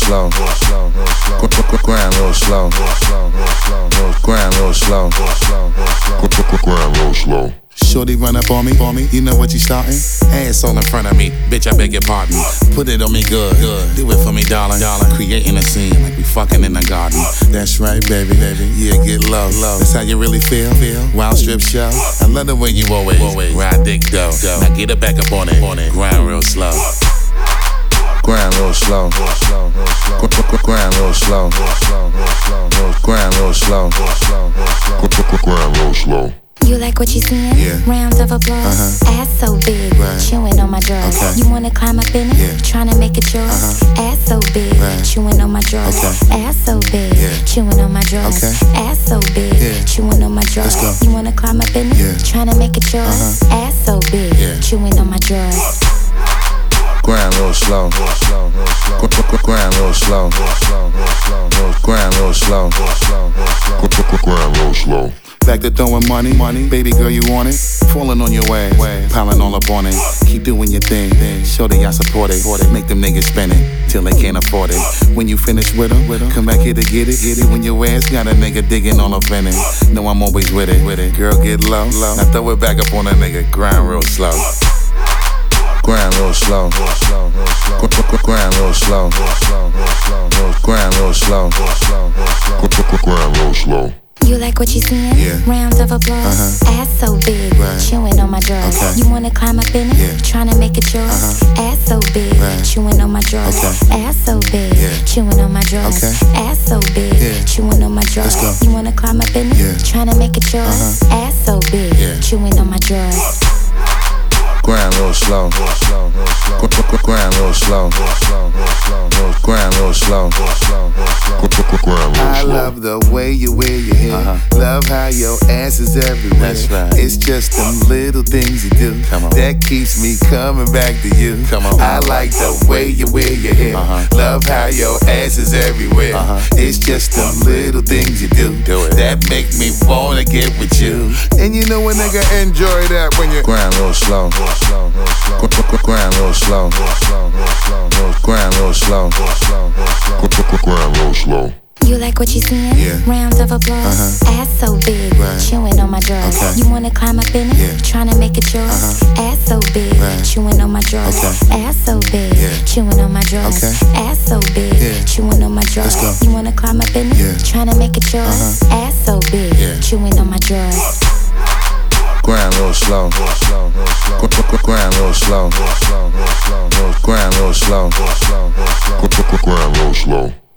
slow. Grind real slow. Grind real slow. Grind real slow. Shorty run up on me, you know what you starting? Ass all in front of me, bitch, I beg your pardon. Put it on me good, do it for me, darling. Creating a scene like we fucking in the garden. That's right, baby, yeah, get low. That's how you really feel. Wild strip show. I love the way you always ride dick dough. Now get it back up on it, grind real slow. Grind real slow. Grind real slow. Grind real slow. Grind real slow. You like what you seeing? Yeah. Rounds of applause. Ass so big, Right. chewing on my drugs. Okay. You wanna climb up in it? Yeah. Tryna make it yours. Ass so big, Right. chewing on my drugs. Okay. Ass so big, Yeah. chewing on my drugs. Okay. Ass so big, Yeah. chewing on my drugs. Let's go. You wanna climb up in it? Yeah. Tryna make it yours. Ass so big, Yeah. chewing on my drugs. Grind real slow. Grind real slow. Grind real slow. Grind real slow. Back to throwing money, baby girl, you want it? Falling on your way, piling all up on it. Keep doing your thing, show that I support it. Make them niggas spend it till they can't afford it. When you finish with them, come back here to get it. When your ass got a nigga digging all up in it. No, I'm always with it. Girl, get low. Now throw it back up on a nigga, grind real slow. Grind real slow. Grind real slow. Grind real slow. Grind real slow. You like what you seeing? Yeah. Rounds of applause. Ass so big, Right. chewing on my drugs. Okay. You wanna climb up in it? Yeah. Tryna make it yours. Ass so big, Right. chewing on my drugs. Okay. Ass so big, Yeah. chewing on my drugs. Okay. Ass so big, Yeah. chewing on my drugs. Let's go. You wanna climb up in it? Yeah. Tryna make it yours. Ass so big, Yeah. chewing on my drugs. Grind real slow. Grind real slow. Grind real slow. I love the way you wear your hair. Love how your ass is everywhere. That's right. It's just them little things you do Come on. that keeps me coming back to you. Come on. I like the way you wear your hair. Love how your ass is everywhere. It's just them little things you do it. that make me wanna get with you. And you know a nigga enjoy that when you Grind real slow. Grind real slow. Grind real slow. Grind real slow. You like what you seeing? Yeah. Rounds of applause. Ass so big, Right. chewing on my drugs. Okay. You wanna climb up in it? Yeah. Tryna make it yours. Ass so big, Right. chewing on my drugs. Okay. Ass so big, Yeah. chewing on my drugs. Okay. Ass so big, Yeah. chewing on my drugs. Let's go. You wanna climb up in it? Yeah. Tryna make it yours. Ass so big, Yeah. chewing on my drugs. Grind real slow. Grind real slow. Grind real slow. Grind real slow.